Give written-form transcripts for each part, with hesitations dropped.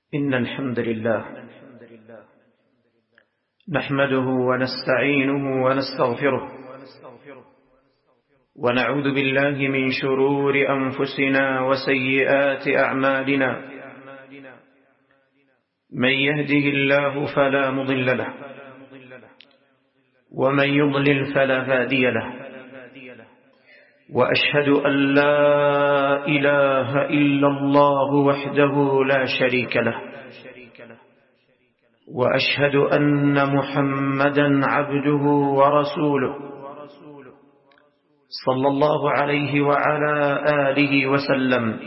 إن الحمد لله نحمده ونستعينه ونستغفره ونعوذ بالله من شرور أنفسنا وسيئات أعمالنا. من يهده الله فلا مضل له ومن يضلل فلا هادي له، وأشهد أن لا إله إلا الله وحده لا شريك له، وأشهد أن محمدا عبده ورسوله صلى الله عليه وعلى آله وسلم.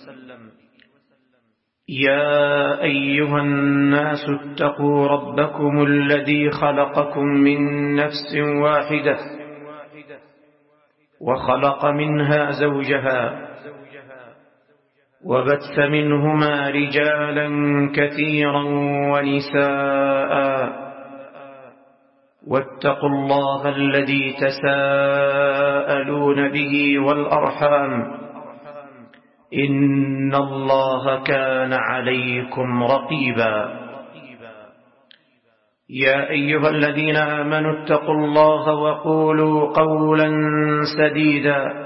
يا أيها الناس اتقوا ربكم الذي خلقكم من نفس واحدة وخلق منها زوجها وبث منهما رجالا كثيرا ونساء، واتقوا الله الذي تساءلون به والأرحام إن الله كان عليكم رقيبا. يا أيها الذين آمنوا اتقوا الله وقولوا قولا سديدا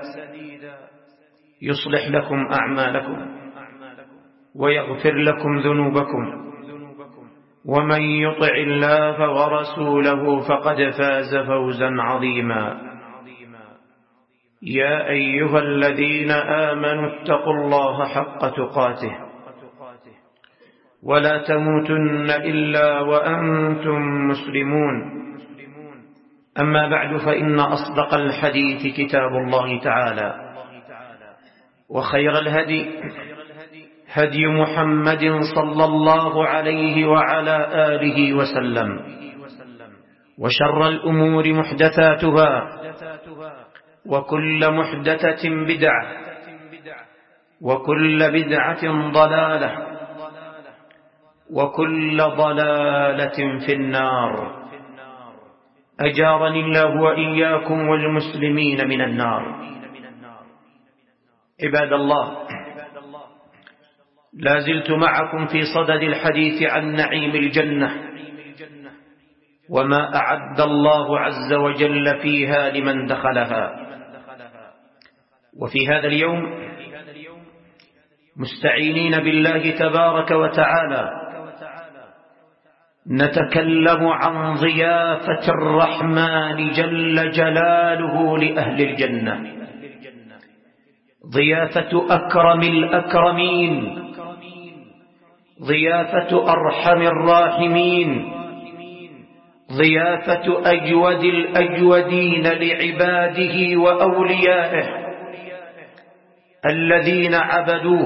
يصلح لكم أعمالكم ويغفر لكم ذنوبكم، ومن يطع الله ورسوله فقد فاز فوزا عظيما. يا أيها الذين آمنوا اتقوا الله حق تقاته ولا تموتن إلا وأنتم مسلمون. أما بعد، فإن أصدق الحديث كتاب الله تعالى، وخير الهدي هدي محمد صلى الله عليه وعلى آله وسلم، وشر الأمور محدثاتها، وكل محدثة بدعة، وكل بدعة ضلالة، وكل ضلالة في النار. أجارني الله وإياكم والمسلمين من النار. عباد الله، لا زلت معكم في صدد الحديث عن نعيم الجنة وما أعد الله عز وجل فيها لمن دخلها. وفي هذا اليوم مستعينين بالله تبارك وتعالى نتكلم عن ضيافة الرحمن جل جلاله لأهل الجنة، ضيافة أكرم الأكرمين، ضيافة أرحم الراحمين، ضيافة أجود الأجودين لعباده وأوليائه الذين عبدوه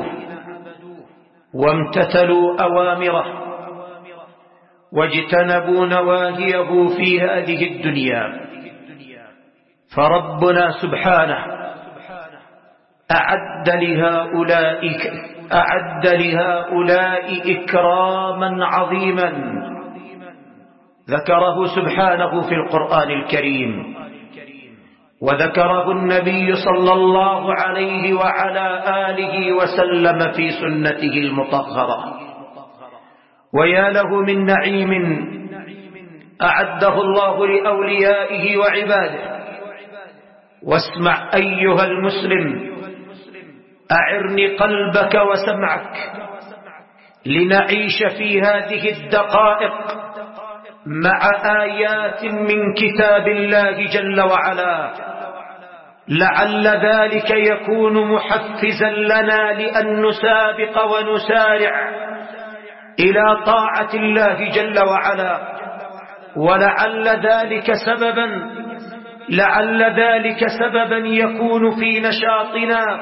وامتثلوا أوامره واجتنبوا نواهيه في هذه الدنيا. فربنا سبحانه أعد لهؤلاء إكراما عظيما ذكره سبحانه في القرآن الكريم، وذكره النبي صلى الله عليه وعلى آله وسلم في سنته المطهرة. ويا له من نعيم أعده الله لأوليائه وعباده. واسمع أيها المسلم، أعرني قلبك وسمعك لنعيش في هذه الدقائق مع آيات من كتاب الله جل وعلا، لعل ذلك يكون محفزا لنا لأن نسابق ونسارع إلى طاعة الله جل وعلا، ولعل ذلك سببا يكون في نشاطنا،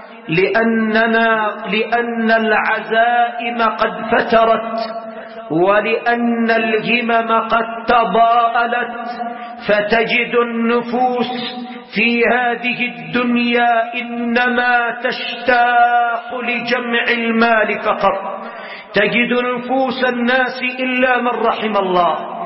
لأن العزائم قد فترت، ولأن الهمم قد تضاءلت، فتجد النفوس في هذه الدنيا إنما تشتاق لجمع المال فقط. تجد نفوس الناس إلا من رحم الله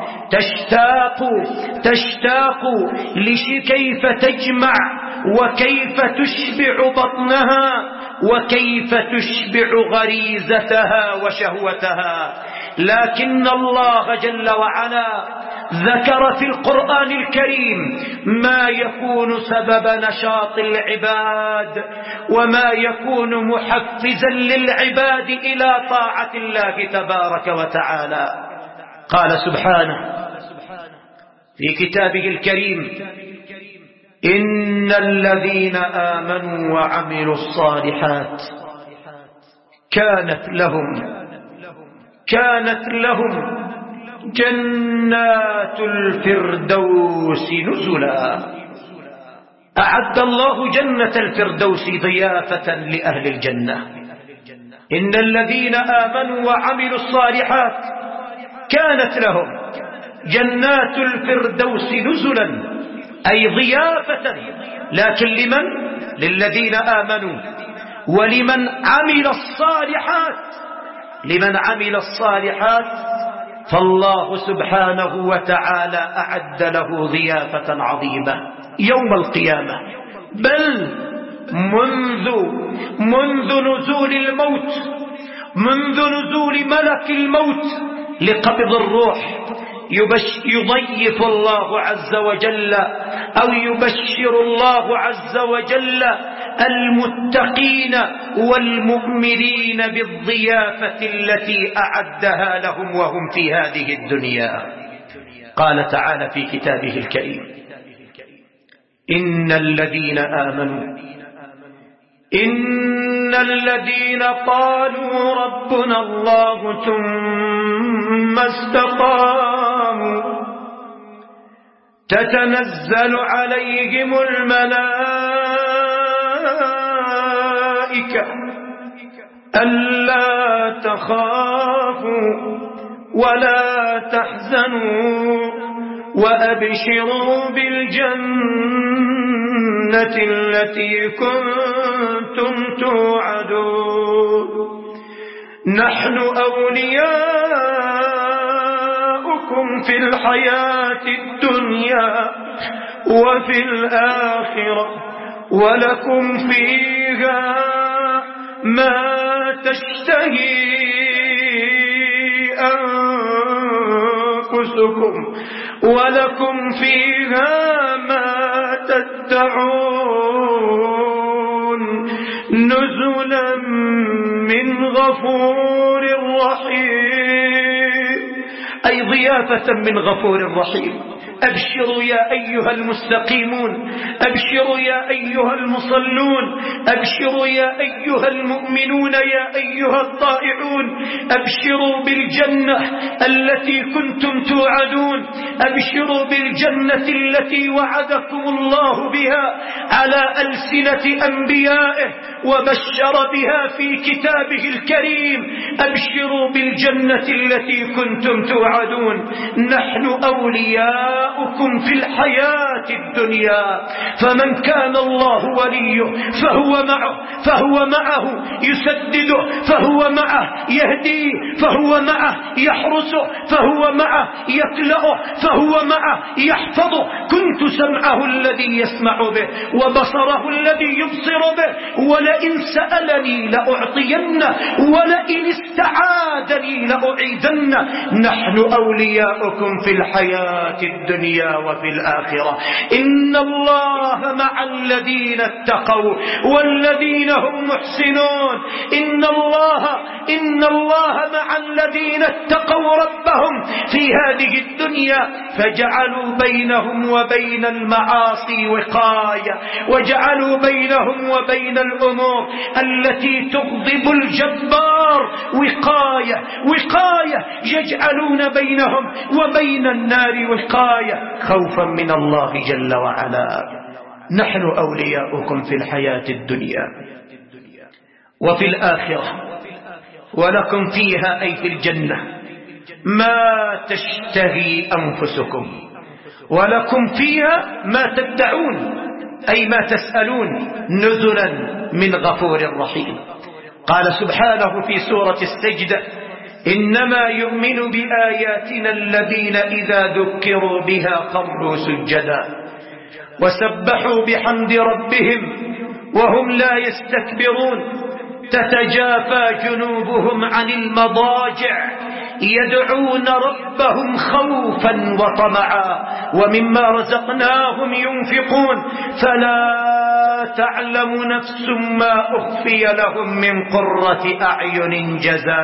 تشتاق كيف تجمع وكيف تشبع بطنها وكيف تشبع غريزتها وشهوتها. لكن الله جل وعلا ذكر في القرآن الكريم ما يكون سبب نشاط العباد وما يكون محفزا للعباد إلى طاعة الله تبارك وتعالى. قال سبحانه في كتابه الكريم: إن الذين آمنوا وعملوا الصالحات كانت لهم جنات الفردوس نزلا. أعد الله جنة الفردوس ضيافة لأهل الجنة. إن الذين آمنوا وعملوا الصالحات كانت لهم جنات الفردوس نزلا، أي ضيافة، لكن لمن؟ للذين آمنوا ولمن عمل الصالحات. لمن عمل الصالحات فالله سبحانه وتعالى أعد له ضيافة عظيمة يوم القيامة، بل منذ نزول الموت، منذ نزول ملك الموت لقبض الروح يضيف الله عز وجل أو يبشر الله عز وجل المتقين والمؤمنين بالضيافة التي أعدها لهم وهم في هذه الدنيا. قال تعالى في كتابه الكريم: إن الذين قالوا ربنا الله ثم استقاموا تتنزل عليهم الملائكة ألا تخافوا ولا تحزنوا وأبشروا بالجنة التي كنتم توعدون نحن أولياؤكم في الحياة الدنيا وفي الآخرة ولكم فيها ما تشتهي أنفسكم ولكم فيها ما تدعون نزلا من غفور رحيم، أي ضيافة من غفور رحيم. أبشروا يا أيها المستقيمون، أبشروا يا أيها المصلون، أبشروا يا أيها المؤمنون، يا أيها الطائعون، أبشروا بالجنة التي كنتم توعدون، أبشروا بالجنة التي وعدكم الله بها على ألسنة أنبيائه وبشر بها في كتابه الكريم. أبشروا بالجنة التي كنتم توعدون نحن أولياؤكم في الحياة الدنيا، فمن كان الله وليه فهو معه يسدده، فهو معه يهديه، فهو معه يحرسه، فهو معه يكلأه، فهو معه يحفظه. كنت سمعه الذي يسمع به وبصره الذي يبصر به، ولئن سألني لأعطينه ولئن استعاذني لأعيذنه. نحن أولياؤكم في الحياة الدنيا وفي الآخرة إن الله مع الذين اتقوا والذين هم محسنون. إن الله مع الذين اتقوا ربهم في هذه الدنيا فجعلوا بينهم وبين المعاصي وقاية، وجعلوا بينهم وبين الأمور التي تغضب الجبار وقاية يجعلون بينهم وبين النار وقاية خوفا من الله جل وعلا. نحن أولياؤكم في الحياة الدنيا وفي الآخرة ولكم فيها، أي في الجنة، ما تشتهي أنفسكم ولكم فيها ما تدعون، أي ما تسألون، نزلا من غفور رحيم. قال سبحانه في سورة السجدة: إنما يؤمن بآياتنا الذين إذا ذكروا بها خروا سجدا وسبحوا بحمد ربهم وهم لا يستكبرون تتجافى جنوبهم عن المضاجع يدعون ربهم خوفا وطمعا ومما رزقناهم ينفقون فلا تعلم نفس ما أخفي لهم من قرة أعين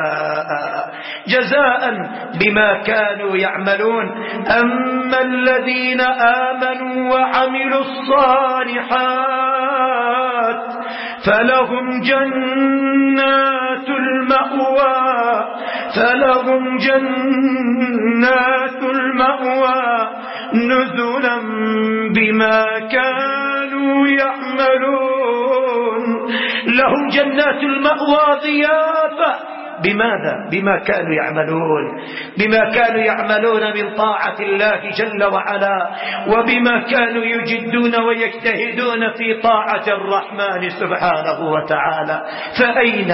جزاء بما كانوا يعملون. أما الذين آمنوا وعملوا الصالحات فلهم جنات المأوى نزلا بما كانوا يعملون. لهم جنات المأوى ضيافة. بماذا؟ بما كانوا يعملون من طاعة الله جل وعلا وبما كانوا يجدون ويجتهدون في طاعة الرحمن سبحانه وتعالى. فأين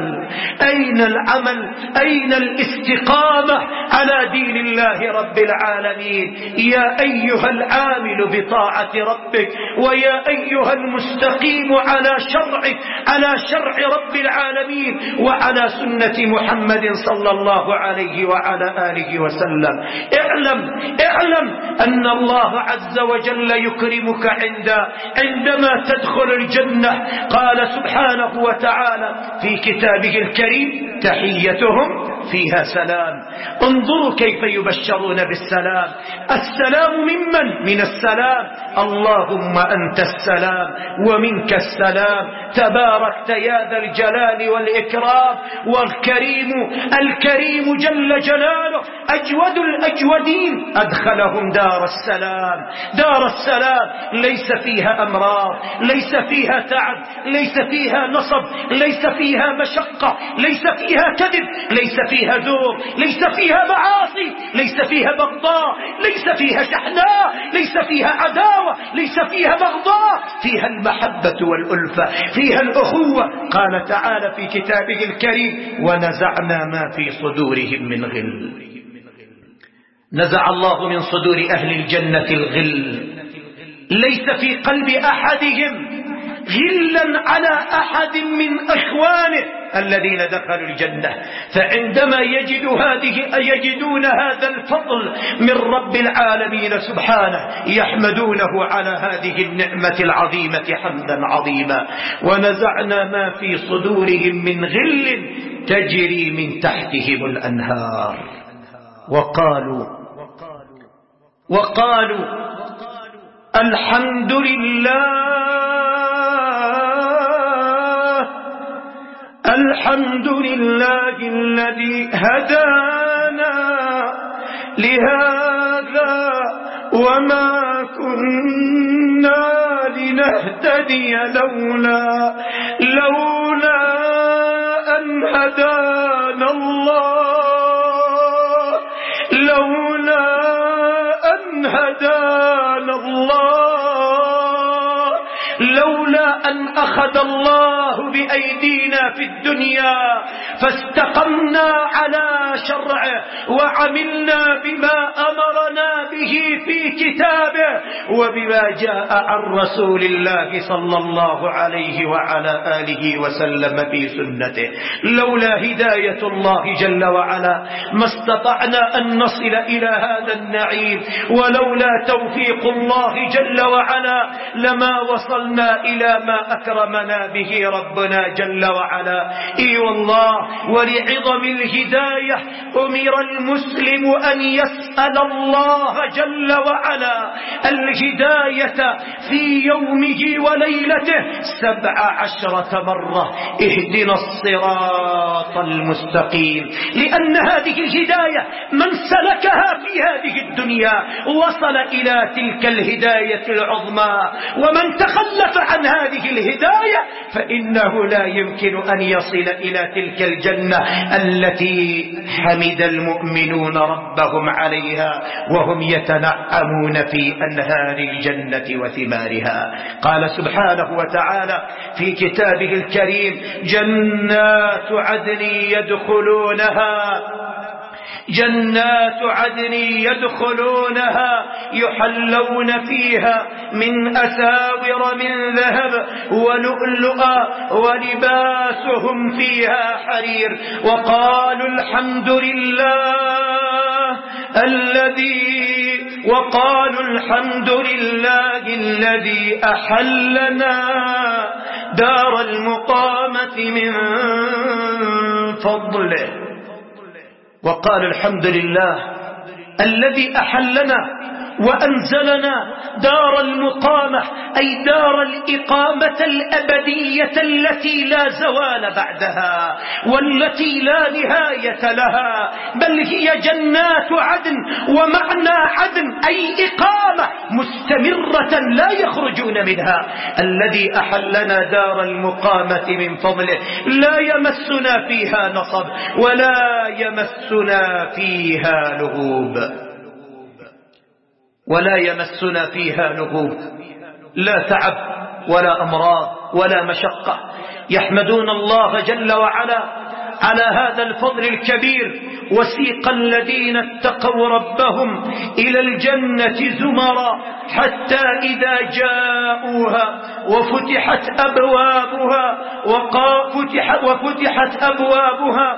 العمل أين الاستقامة على دين الله رب العالمين؟ يا أيها العامل بطاعة ربك ويا أيها المستقيم على شرع رب العالمين وعلى سنة محمد صلى الله عليه وعلى آله وسلم. اعلم أن الله عز وجل يكرمك عندما تدخل الجنة. قال سبحانه وتعالى في كتابه الكريم تحيتهم فيها سلام. انظروا كيف يبشرون بالسلام. السلام من السلام. اللهم أنت السلام ومنك السلام تباركت يا ذا الجلال والإكرام. الكريم جل جلاله أجود الأجودين أدخلهم دار السلام ليس فيها أمراض، ليس فيها تعب، ليس فيها نصب، ليس فيها مشقة، ليس فيها كذب، ليس فيها زور، ليس فيها معاصي، ليس فيها بغضاء، ليس فيها شحناء، ليس فيها عداوة، ليس فيها بغضاء، فيها المحبة والألفة، فيها الأخوة. قال تعالى في كتابه الكريم ونزعنا ما في صدورهم من غل. نزع الله من صدور أهل الجنة الغل. ليس في قلب أحدهم غلا على أحد من أخوانه الذين دخلوا الجنة. فعندما يجدون هذا الفضل من رب العالمين سبحانه يحمدونه على هذه النعمة العظيمة حمدا عظيما. ونزعنا ما في صدورهم من غل تجري من تحتهم الأنهار. وقالوا الحمد لله الذي هدانا لهذا وما كنا لنهتدي لولا أن هدانا الله لولا أن أخذ الله بأيدينا في الدنيا فاستقمنا على شرعه وعملنا بما أمرنا به في كتابه وبما جاء عن رسول الله صلى الله عليه وعلى آله وسلم في سنته. لولا هداية الله جل وعلا ما استطعنا أن نصل إلى هذا النعيم، ولولا توفيق الله جل وعلا لما وصلنا إلى ما أكرمنا به ربنا جل وعلا. إي والله، ولعظم الهداية أمر المسلم أن يسأل الله جل وعلا الهداية في يومه وليلته 17 مرة. اهدنا الصراط المستقيم، لأن هذه الهداية من سلكها في هذه الدنيا وصل إلى تلك الهداية العظمى، ومن تخلف عن هذه الهداية فإنه لا يمكن أن يصل إلى تلك الجنة التي حمد المؤمنون ربهم عليها وهم يتنعمون في أنهار الجنة وثمارها. قال سبحانه وتعالى في كتابه الكريم: جنات عدن جنات عدن يدخلونها يحلون فيها من أساور من ذهب ولؤلؤا ولباسهم فيها حرير. وقالوا الحمد لله الذي أحلنا دار المقامة من فضله. وقال الحمد لله الذي أحلنا وأنزلنا دار المقامة، أي دار الإقامة الأبدية التي لا زوال بعدها والتي لا نهاية لها، بل هي جنات عدن. ومعنى عدن أي إقامة مستمرة لا يخرجون منها. الذي أحلنا دار المقامة من فضله لا يمسنا فيها نصب ولا يمسنا فيها لغوب، ولا يمسنا فيها لغوب، لا تعب ولا أمراض ولا مشقة. يحمدون الله جل وعلا على هذا الفضل الكبير. وسيق الذين اتقوا ربهم إلى الجنة زمرا حتى إذا جاءوها وفتحت أبوابها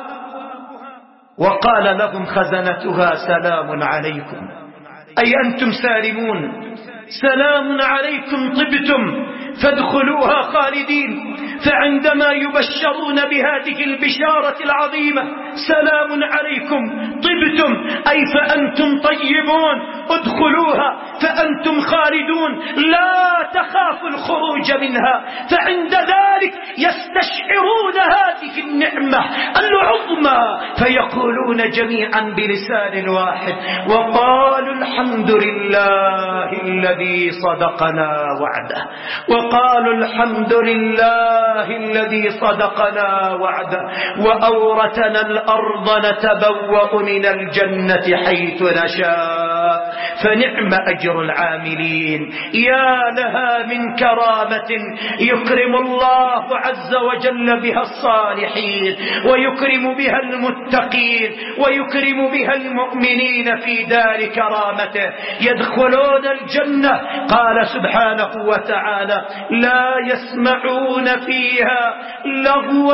وقال لهم خزنتها سلام عليكم، أي أنتم سالمون، سلام عليكم طبتم فادخلوها خالدين. فعندما يبشرون بهذه البشارة العظيمة سلام عليكم طبتم أي فأنتم طيبون، ادخلوها فأنتم خالدون لا تخافوا الخروج منها. فعند ذلك يستشعرون هذه النعمة العظمى فيقولون جميعا بلسان واحد وقالوا الحمد لله الذي صدقنا وعده، وقالوا الحمد لله الذي صدقنا وعده وأورثنا الأرض نتبوأ من الجنة حيث نشاء فنعم أجر العاملين. يا لها من كرامة يكرم الله عز وجل بها الصالحين ويكرم بها المتقين ويكرم بها المؤمنين في دار كرامته. يدخلون الجنة قال سبحانه وتعالى لا يسمعون فيها لغوا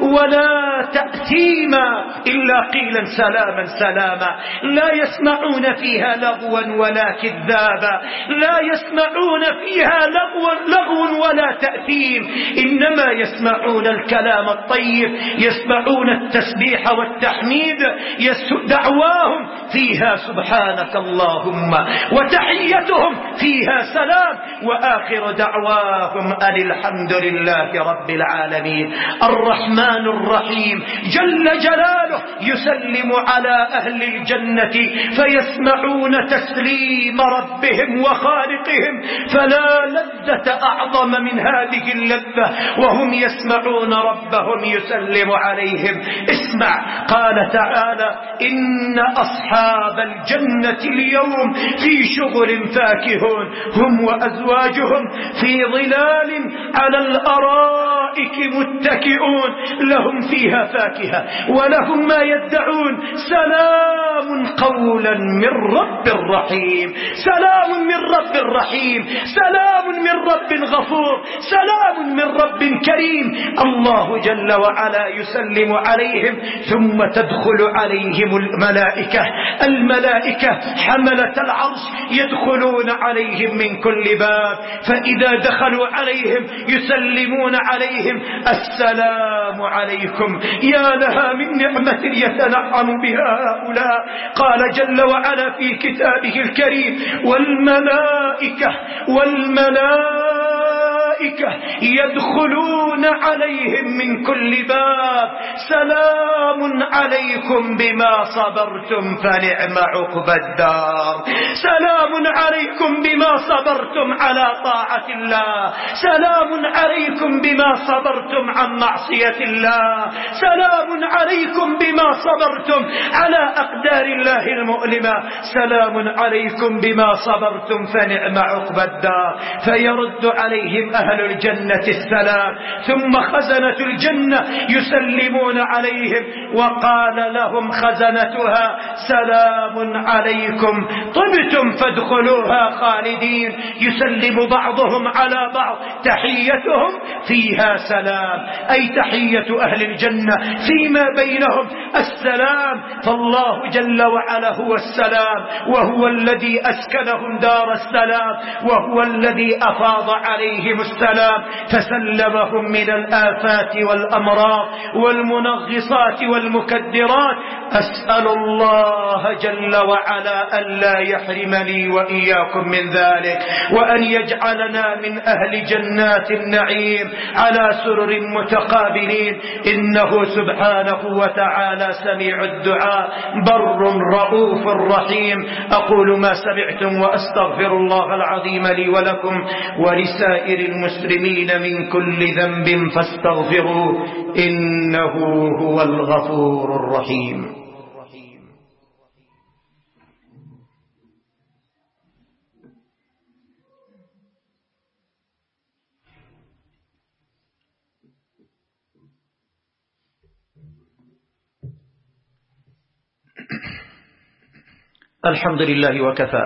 ولا تأثيما إلا قيلا سلاما سلاما. لا يسمعون فيها لغوا ولا كذابا، لا يسمعون فيها لغو ولا تأثيم، إنما يسمعون الكلام الطيب، يسمعون التسبيح والتحميد، دعواهم فيها سبحانك اللهم وتحيتهم فيها سلام وآخر دعواهم أن الحمد لله رب العالمين. الرحمن الرحيم جل جلاله يسلم على أهل الجنة فيسمعون تسليم ربهم وخالقهم، فلا لذة أعظم من هذه اللذة وهم يسمعون ربهم يسلم عليهم. اسمع قال تعالى إن أصحاب الجنة اليوم في شغل فاكهون هم وأزواجهم في ظلال على الأرائك متكئون لهم فيها فاكهة ولهم ما يدعون سلام قولا من رب رحيم. سلام من رب رحيم، سلام من رب غفور، سلام من رب كريم. الله جل وعلا يسلم عليهم ثم تدخل عليهم الملائكة حملة العرش يدخلون عليهم من كل باب، فإذا دخلوا عليهم يسلمون عليهم السلام عليكم. يا لها من نعمة يتنعم بها هؤلاء. قال جل وعلا في كتابه الكريم والملائكة يدخلون عليهم من كل باب سلام عليكم بما صبرتم فنعم عقبى الدار. سلام عليكم بما صبرتم على طاعة الله، سلام عليكم بما صبرتم عن معصية الله، سلام عليكم بما صبرتم على أقدار الله المؤلمة، سلام عليكم بما صبرتم فنعم عقبى الدار. فيرد عليهم أهل أهل الجنة السلام، ثم خزنة الجنة يسلمون عليهم، وقال لهم خزنتها سلام عليكم طبتم فادخلوها خالدين. يسلم بعضهم على بعض، تحيتهم فيها سلام، أي تحية أهل الجنة فيما بينهم السلام. فالله جل وعلا هو السلام، وهو الذي أسكنهم دار السلام، وهو الذي أفاض عليهم السلام فسلمهم من الآفات والأمراض والمنغصات والمكدرات. أسأل الله جل وعلا أن لا يحرمني وإياكم من ذلك، وأن يجعلنا من أهل جنات النعيم على سرر متقابلين، إنه سبحانه وتعالى سميع الدعاء بر رؤوف رحيم. أقول ما سمعتم وأستغفر الله العظيم لي ولكم ولسائر المسلمين من كل ذنب فاستغفروه إنه هو الغفور الرحيم. الحمد لله وكفى،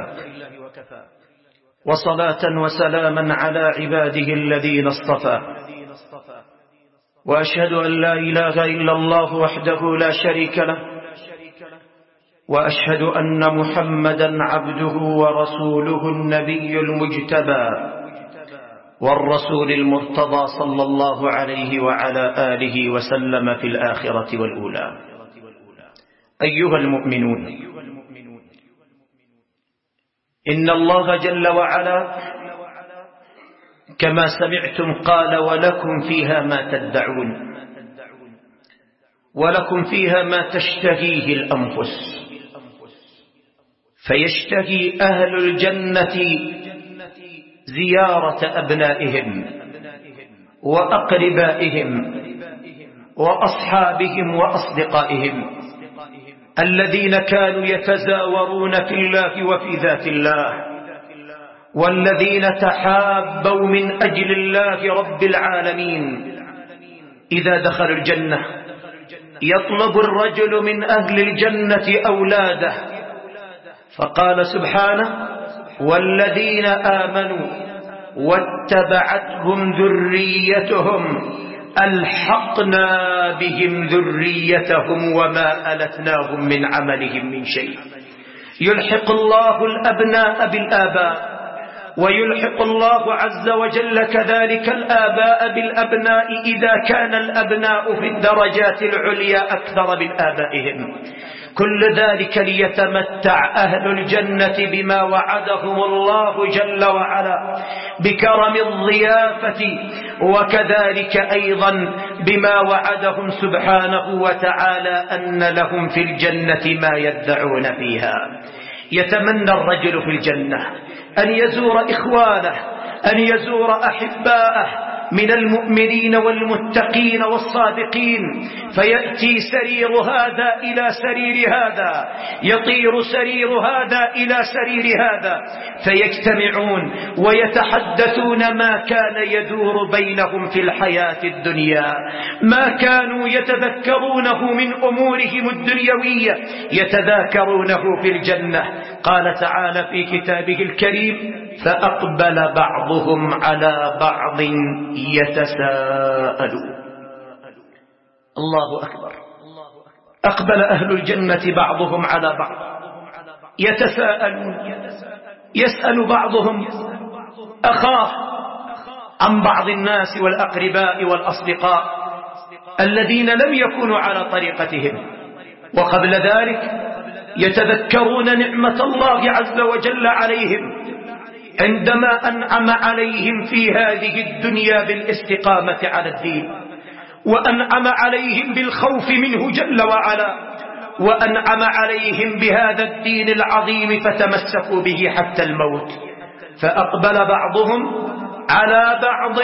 وصلاة وسلاما على عباده الذين اصطفى، وأشهد أن لا إله إلا الله وحده لا شريك له، وأشهد أن محمدا عبده ورسوله النبي المجتبى والرسول المرتضى صلى الله عليه وعلى آله وسلم في الآخرة والأولى. أيها المؤمنون، إن الله جل وعلا كما سمعتم قال ولكم فيها ما تدعون، ولكم فيها ما تشتهيه الأنفس. فيشتهي أهل الجنة زيارة أبنائهم وأقربائهم وأصحابهم وأصدقائهم الذين كانوا يتزاورون في الله وفي ذات الله، والذين تحابوا من أجل الله رب العالمين. إذا دخل الجنة يطلب الرجل من أهل الجنة أولاده، فقال سبحانه: والذين آمنوا واتبعتهم ذريتهم ألحقنا بهم ذريتهم وما ألتناهم من عملهم من شيء. يلحق الله الأبناء بالآباء، ويلحق الله عز وجل كذلك الآباء بالأبناء إذا كان الأبناء في الدرجات العليا أكثر من آبائهم. كل ذلك ليتمتع أهل الجنة بما وعدهم الله جل وعلا بكرم الضيافة، وكذلك أيضا بما وعدهم سبحانه وتعالى أن لهم في الجنة ما يدعون فيها. يتمنى الرجل في الجنة أن يزور إخوانه، أن يزور أحباءه من المؤمنين والمتقين والصادقين، فيأتي سرير هذا إلى سرير هذا، يطير سرير هذا إلى سرير هذا، فيجتمعون ويتحدثون ما كان يدور بينهم في الحياة الدنيا، ما كانوا يتذكرونه من أمورهم الدنيوية يتذاكرونه في الجنة. قال تعالى في كتابه الكريم: فأقبل بعضهم على بعض يتساءلون. الله أكبر. أقبل أهل الجنة بعضهم على بعض يتساءلون، يسأل بعضهم أخاه عن بعض الناس والأقرباء والأصدقاء الذين لم يكونوا على طريقتهم، وقبل ذلك يتذكرون نعمة الله عز وجل عليهم عندما أنعم عليهم في هذه الدنيا بالاستقامة على الدين، وأنعم عليهم بالخوف منه جل وعلا، وأنعم عليهم بهذا الدين العظيم فتمسكوا به حتى الموت. فأقبل بعضهم على بعض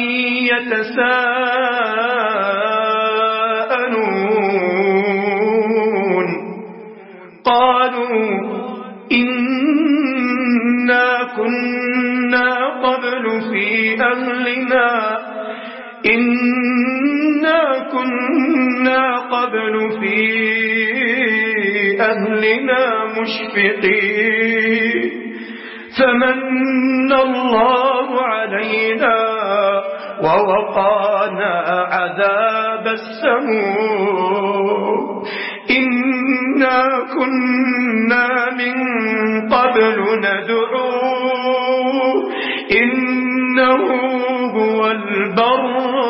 يتساءلون قالوا إنا كنا قبل قبل في أهلنا إنا كنا قبل في أهلنا مشفقين فمن الله علينا ووقانا عذاب السموم إنا كنا من قبل ندعوه إنه هو البر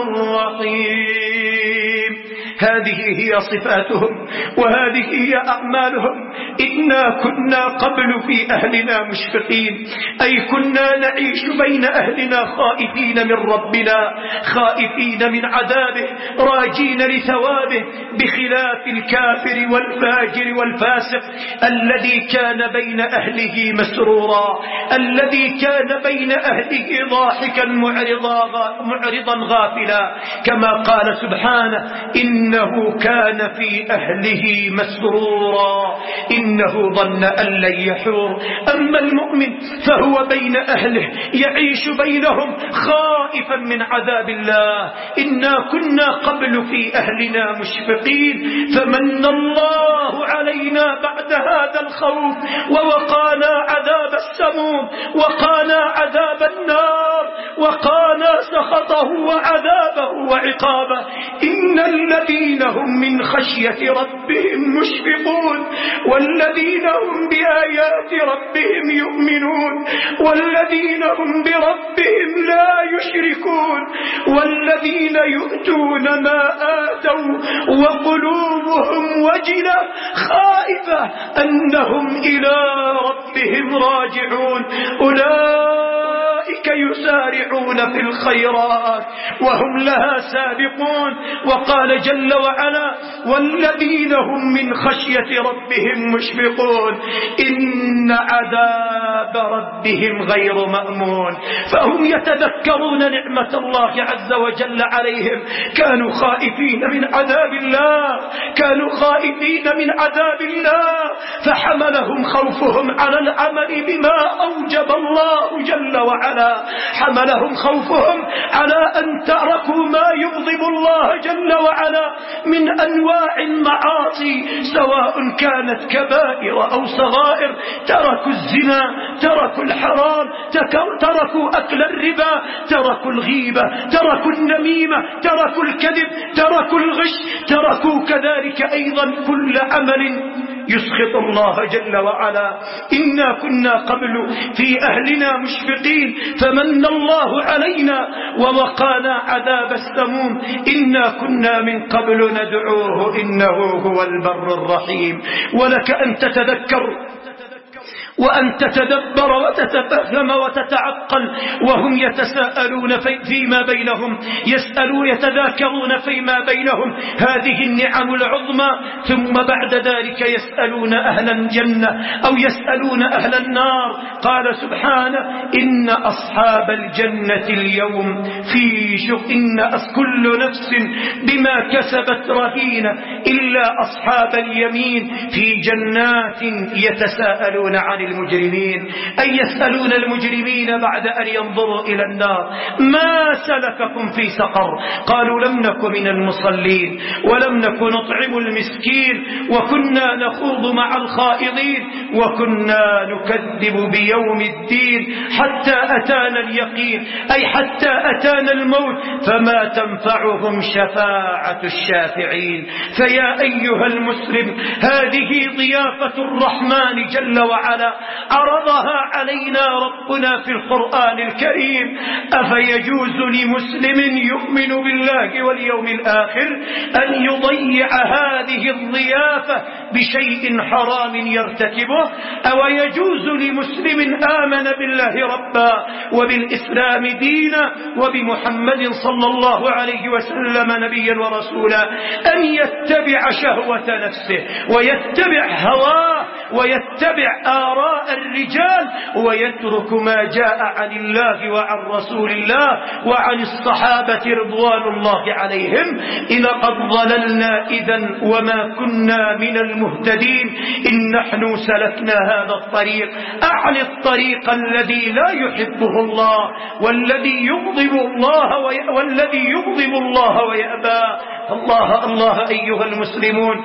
الرحيم. هذه هي صفاتهم وهذه هي أعمالهم. إنا كنا قبل في أهلنا مشفقين، أي كنا نعيش بين أهلنا خائفين من ربنا، خائفين من عذابه، راجين لثوابه، بخلاف الكافر والفاجر والفاسق الذي كان بين أهله مسرورا، الذي كان بين أهله ضاحكا معرضا غافلا، كما قال سبحانه إنه كان في أهله مسرورا إنه ظن أن لن يحور. أما المؤمن فهو بين أهله يعيش بينهم خائفا من عذاب الله. إنا كنا قبل في أهلنا مشفقين فمن الله علينا بعد هذا الخوف ووقانا عذاب السموم، وقانا عذاب النار، وقانا سخطه وعذابه وعقابه. إن الذين هم من خشية ربهم مشفقون، والذين هم بآيات ربهم يؤمنون، والذين هم بربهم لا يشركون، والذين يؤتون ما آتوا وقلوبهم وجلة خائفة أنهم إلى ربهم راجعون. أولئك يسارعون في الخيرات وهم لها سابقون. وقال جل وعلا والذين هم من خشية ربهم مشفقون إن عذاب ربهم غير مأمون. فهم يتذكرون نعمة الله عز وجل عليهم، كانوا خائفين من عذاب الله، كانوا خائفين من عذاب الله، فحملهم خوفهم على العمل بما أوجب الله جل وعلا، حملهم خوفهم على أن تركوا ما يغضب الله جل وعلا من أنواع المعاصي سواء كانت كبائر أو صغائر. تركوا الزنا، تركوا الحرام، تركوا أكل الربا، تركوا الغيبة، تركوا النميمة، تركوا الكذب، تركوا الغش، تركوا كذلك أيضا كل عمل يسخط الله جل وعلا. إنا كنا قبل في أهلنا مشفقين فمن الله علينا ووقانا عذاب السموم إنا كنا من قبل ندعوه إنه هو البر الرحيم. ولك أن تتذكر وأن تتدبر وتتفهم وتتعقل وهم يتساءلون فيما بينهم، يتذاكرون فيما بينهم هذه النعم العظمى، ثم بعد ذلك يسألون أهل الجنة أو يسألون أهل النار. قال سبحانه إن أصحاب الجنة اليوم في إن كل نفس بما كسبت رهينة إلا أصحاب اليمين في جنات يتساءلون عن المجرمين، أي يسألون المجرمين بعد أن ينظروا إلى النار ما سلككم في سقر؟ قالوا لم نك من المصلين ولم نك نطعم المسكين وكنا نخوض مع الخائضين وكنا نكذب بيوم الدين حتى أتانا اليقين، أي حتى أتانا الموت فما تنفعهم شفاعة الشافعين. فيا أيها المسلم هذه ضيافة الرحمن جل وعلا عرضها علينا ربنا في القرآن الكريم. أفيجوز لمسلم يؤمن بالله واليوم الآخر أن يضيع هذه الضيافة بشيء حرام يرتكبه؟ أو يجوز لمسلم آمن بالله ربا وبالإسلام دينا وبمحمد صلى الله عليه وسلم نبيا ورسولا أن يتبع شهوة نفسه ويتبع هواه ويتبع آراء الرجال ويترك ما جاء عن الله وعن رسول الله وعن الصحابة رضوان الله عليهم، لقد ضللنا إذن وما كنا من المهتدين إن نحن سلكنا هذا الطريق، أعني الطريق الذي لا يحبه الله والذي يغضب الله ويأبى. الله أيها المسلمون،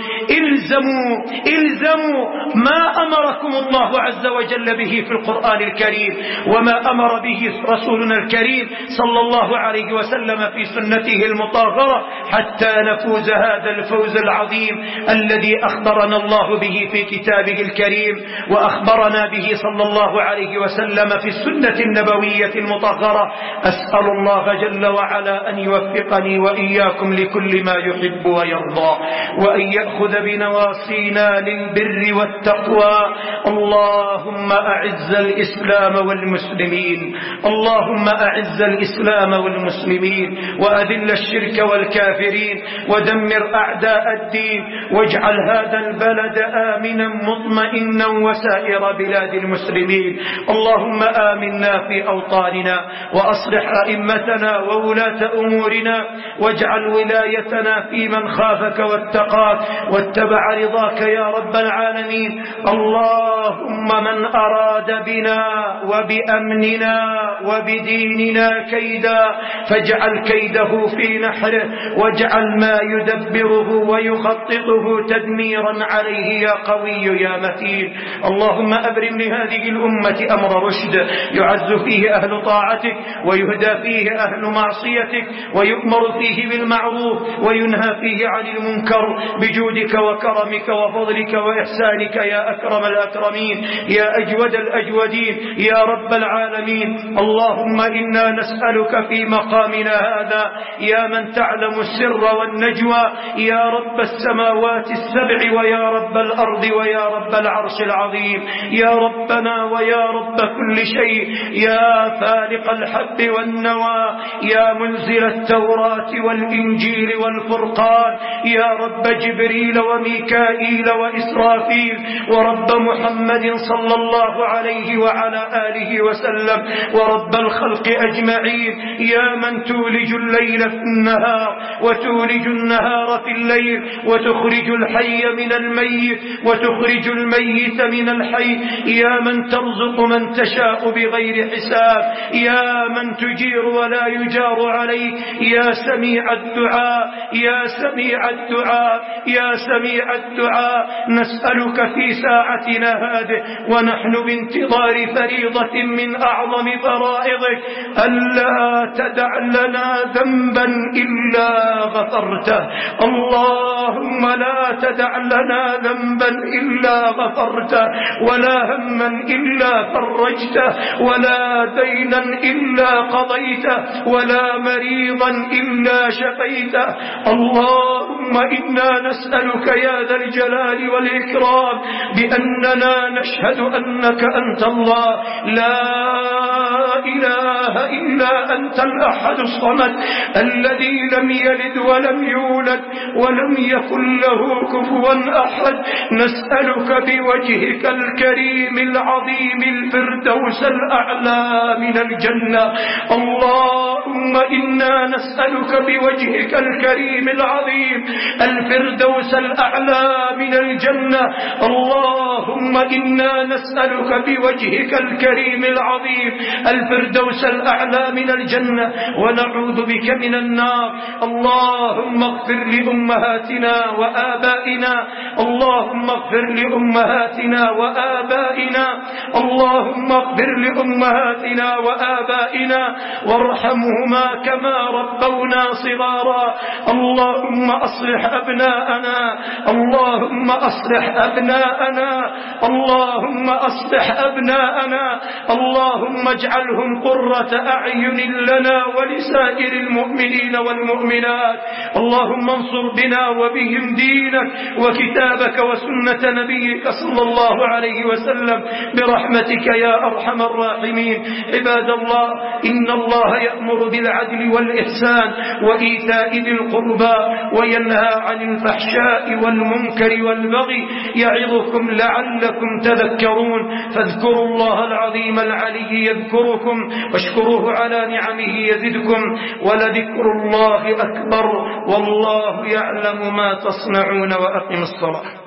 إلزموا ما أمركم الله عز وجل به في القرآن الكريم وما أمر به رسولنا الكريم صلى الله عليه وسلم في سنته المطهرة حتى نفوز هذا الفوز العظيم الذي أخبرنا الله به في كتابه الكريم وأخبرنا به صلى الله عليه وسلم في السنة النبوية المطهرة. أسأل الله جل وعلا أن يوفقني وإياكم لكل ما يحب ويرضى، وأن يأخذ بنواصينا للبر والتقوى. اللهم أعز الإسلام والمسلمين، اللهم أعز الإسلام والمسلمين، وأذل الشرك والكافرين، ودمر أعداء الدين، واجعل هذا البلد آمنا مطمئنا وسائر بلاد المسلمين. اللهم آمنا في أوطاننا، وأصلح أئمتنا وولاة أمورنا، واجعل ولايتنا في من خافك واتقاك واتبع رضاك يا رب العالمين. اللهم من أراد بنا وبأمننا وبديننا كيدا فاجعل كيده في نحره، واجعل ما يدبره ويخططه تدميرا عليه يا قوي يا متين. اللهم أبرم لهذه الأمة أمر رشد يعز فيه أهل طاعتك ويهدى فيه أهل معصيتك، ويؤمر فيه بالمعروف وينهى فيه عن المنكر بجودك وكرمك وفضلك وإحسانك يا أكرم الأكرمين يا أجود الأجودين يا رب العالمين. اللهم إنا نسألك في مقامنا هذا يا من تعلم السر والنجوى، يا رب السماوات السبع ويا رب الأرض ويا رب العرش العظيم، يا ربنا ويا رب كل شيء، يا فالق الحب والنوى، يا منزل التوراة والإنجيل والفرقان، يا رب جبريل وميكائيل وإسرافيل، ورب محمد صلى الله عليه وعلى آله وسلم، ورب الخلق أجمعين، يا من تولج الليل في النهار وتولج النهار في الليل، وتخرج الحي من الميت وتخرج الميت من الحي، يا من ترزق من تشاء بغير حساب، يا من تجير ولا يجار عليك، يا سميع الدعاء يا سميع الدعاء يا سميع الدعاء. نسألك في ساعتنا هذه ونحن بانتظار فريضة من أعظم فرائضك ألا تدع لنا ذنبا إلا غفرته. اللهم لا تدع لنا ذنبا إلا غفرته، ولا هما إلا فرجته، ولا دينا إلا قضيته، ولا مريضا إلا شفيته. اللهم إنا نسألك يا ذا الجلال والإكرام بأننا نشهد أنك أنت الله لا إله إلا أنت الأحد الصمد الذي لم يلد ولم يولد ولم يكن له كفوا أحد. نسألك بوجهك الكريم العظيم الفردوس الأعلى من الجنة. اللهم إنا نسألك بوجهك الكريم العظيم الفردوس الأعلى من الجنة. اللهم إنا نسألك بوجهك الكريم العظيم الفردوس الأعلى من الجنة ونعوذ بك من النار. اللهم اغفر لأمهاتنا وآبائنا، اللهم اغفر لأمهاتنا وآبائنا، اللهم اغفر لأمهاتنا وآبائنا وارحمهما كما ربونا صغارا. اللهم أصلح أبناءنا، اللهم أصلح أبناءنا، اللهم أصلح أبناءنا، اللهم اجعلهم قرة قرة أعين لنا ولسائر المؤمنين والمؤمنات. اللهم انصر بنا وبهم دينك وكتابك وسنة نبيك صلى الله عليه وسلم برحمتك يا أرحم الراحمين. عباد الله، إن الله يأمر بالعدل والإحسان وإيتاء ذي القربى وينهى عن الفحشاء والمنكر والبغي يعظكم لعلكم تذكرون. فاذكروا الله العظيم العلي يذكركم واشكروه على نعمه يزدكم ولذكر الله أكبر والله يعلم ما تصنعون. وأقم الصلاة.